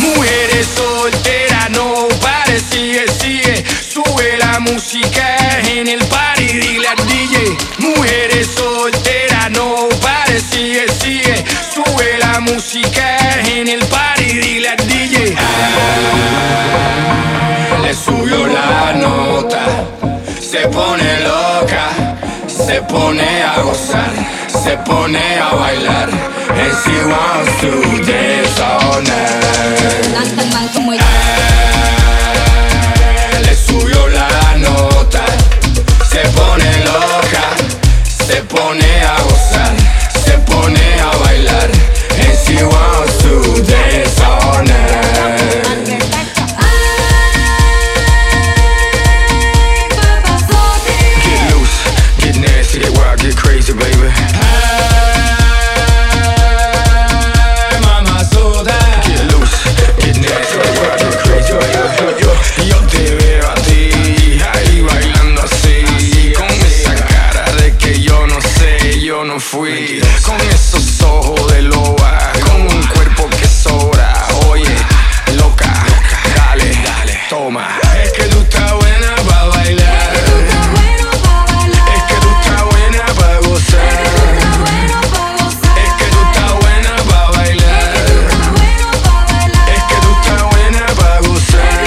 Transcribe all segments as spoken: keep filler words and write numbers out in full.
Mujeres solteras, no pare, sigue, sigue. Sube la música en el party, dile al D J. Mujeres solteras, no pare, sigue, sigue. Sube la música en el party, dile al D J. Ah, le subió la nota, se pone loca, se pone a gozar, se pone a bailar. And she wants to dance all night. Ah, le subió la nota, se pone loca, se pone a gozar, se pone a bailar. And she wants to dance all night. Get loose, get nasty, get wild, get crazy, baby. Fui con esos ojos de loba, con un cuerpo que sobra. Oye, loca, dale, dale, toma. Es que tú estás buena pa' bailar. Es que tú estás buena pa' gozar. Es que tú estás buena pa' bailar. Es que tú estás buena pa' gozar.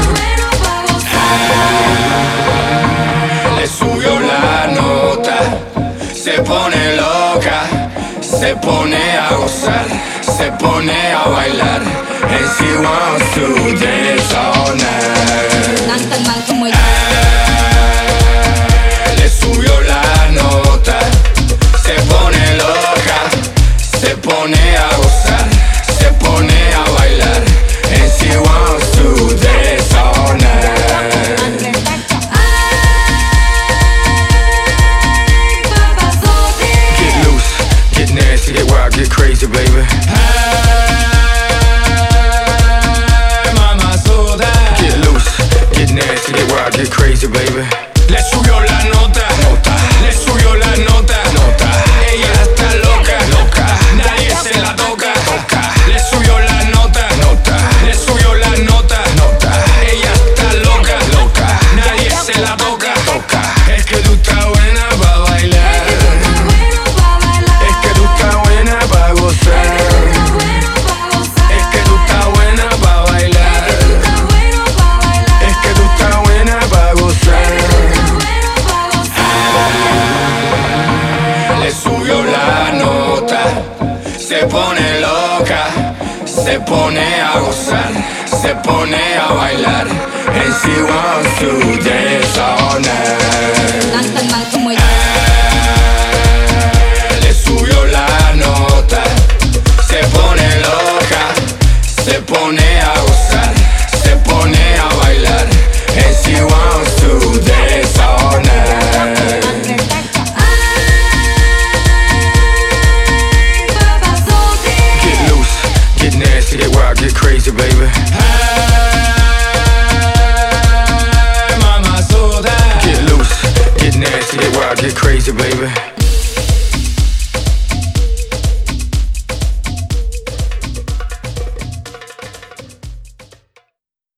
Ah, le subió la nota, se pone loca, se pone a gozar, se pone a bailar. And she wants to dance all night. Ah, le subió la nota, se pone loca, se pone a gozar, se pone a bailar. And she wants to dance all night. Get wild, get crazy, baby. Ay, mama soda. Get loose, get nasty, get wild, get crazy, baby. Le subió la nota, nota. Le subió la nota, nota. Ella está loca, loca. Nadie se la toca, toca. Le subió la nota, nota. Le subió la nota, nota. Ella está loca, loca. Nadie se la toca, toca. Es que tú estás buena pa' bailar. Se pone loca, se pone a gozar, se pone a bailar. And she wants to dance all night. Ah, le subió la nota, se pone loca, se pone a gozar, se pone a bailar. And she wants to dance all night. Get wild, get crazy, baby. Ay, mama soda. Get loose, get nasty, get wild, get crazy, baby.